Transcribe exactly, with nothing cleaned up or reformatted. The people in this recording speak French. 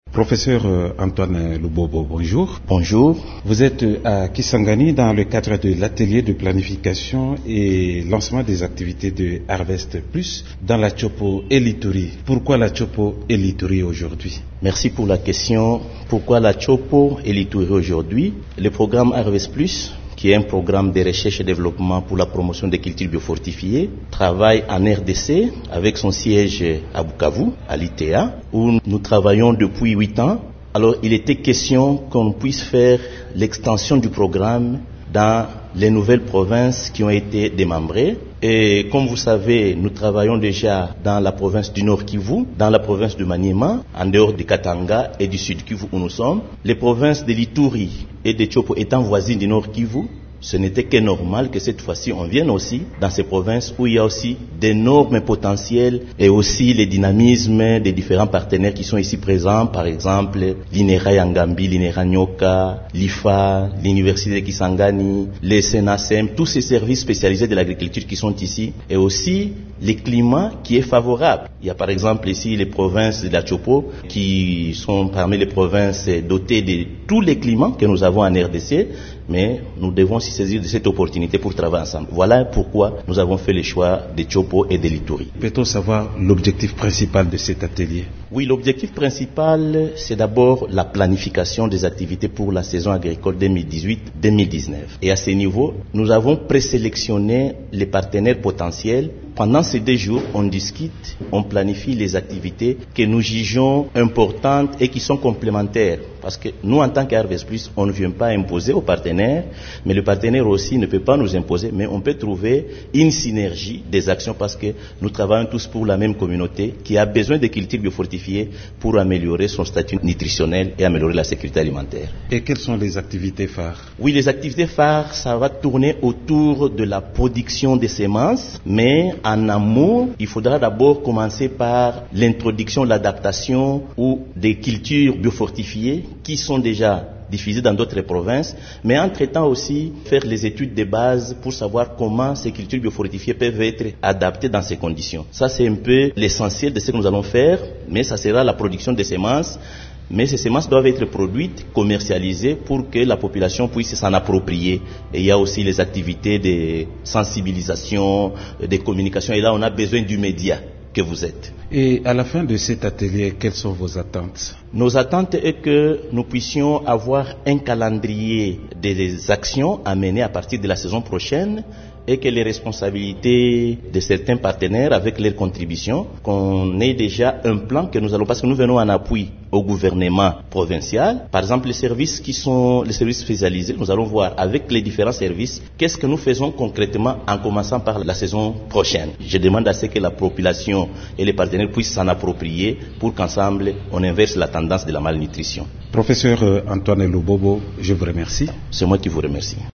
Professeur Antoine Lubobo, bonjour. Bonjour. Vous êtes à Kisangani dans le cadre de l'atelier de planification et lancement des activités de Harvest Plus dans la Tchopo et l'Ituri. Pourquoi la Tchopo et l'Ituri aujourd'hui? Merci pour la question. Pourquoi la Tchopo et l'Ituri aujourd'hui? Le programme Harvest Plus, qui est un programme de recherche et développement pour la promotion des cultures biofortifiées, travaille en R D C avec son siège à Bukavu, à l'I T A, où nous travaillons depuis huit ans. Alors, il était question qu'on puisse faire l'extension du programme dans les nouvelles provinces qui ont été démembrées. Et comme vous savez, nous travaillons déjà dans la province du Nord Kivu, dans la province de Maniema, en dehors de Katanga et du Sud Kivu où nous sommes. Les provinces de l'Ituri et de Tchopo étant voisines du Nord Kivu, ce n'était que normal que cette fois-ci on vienne aussi dans ces provinces où il y a aussi d'énormes potentiels et aussi les dynamismes des différents partenaires qui sont ici présents, par exemple l'I N E R A Yangambi, l'I N E R A Nyoka, l'I F A, l'Université de Kisangani, les S E N A S E M, tous ces services spécialisés de l'agriculture qui sont ici, et aussi le climat qui est favorable. Il y a par exemple ici les provinces de la Tchopo qui sont parmi les provinces dotées de tous les climats que nous avons en R D C, mais nous devons aussi saisir de cette opportunité pour travailler ensemble. Voilà pourquoi nous avons fait le choix de Tchopo et de l'Ituri. Peut-on savoir l'objectif principal de cet atelier? Oui, l'objectif principal, c'est d'abord la planification des activités pour la saison agricole deux mille dix-huit deux mille dix-neuf. Et à ce niveau, nous avons présélectionné les partenaires potentiels. Pendant ces deux jours, on discute, on planifie les activités que nous jugeons importantes et qui sont complémentaires. Parce que nous, en tant qu'Harvest Plus, on ne vient pas imposer aux partenaires, mais le partenaire aussi ne peut pas nous imposer, mais on peut trouver une synergie des actions parce que nous travaillons tous pour la même communauté qui a besoin de cultures biofortifiées pour améliorer son statut nutritionnel et améliorer la sécurité alimentaire. Et quelles sont les activités phares? Oui, les activités phares, ça va tourner autour de la production des semences, mais en amont, il faudra d'abord commencer par l'introduction, l'adaptation ou des cultures biofortifiées qui sont déjà diffusées dans d'autres provinces, mais entre-temps aussi faire les études de base pour savoir comment ces cultures biofortifiées peuvent être adaptées dans ces conditions. Ça, c'est un peu l'essentiel de ce que nous allons faire, mais ça sera la production des semences. Mais ces semences doivent être produites, commercialisées pour que la population puisse s'en approprier. Et il y a aussi les activités de sensibilisation, de communication. Et là, on a besoin du média que vous êtes. Et à la fin de cet atelier, quelles sont vos attentes? Nos attentes est que nous puissions avoir un calendrier des actions à mener à partir de la saison prochaine et que les responsabilités de certains partenaires avec leurs contributions, qu'on ait déjà un plan que nous allons, parce que nous venons en appui au gouvernement provincial. Par exemple, les services qui sont les services spécialisés, nous allons voir avec les différents services qu'est-ce que nous faisons concrètement en commençant par la saison prochaine. Je demande à ce que la population et les partenaires puissent s'en approprier pour qu'ensemble on inverse la tendance de la malnutrition. Professeur Antoine Lubobo, je vous remercie. C'est moi qui vous remercie.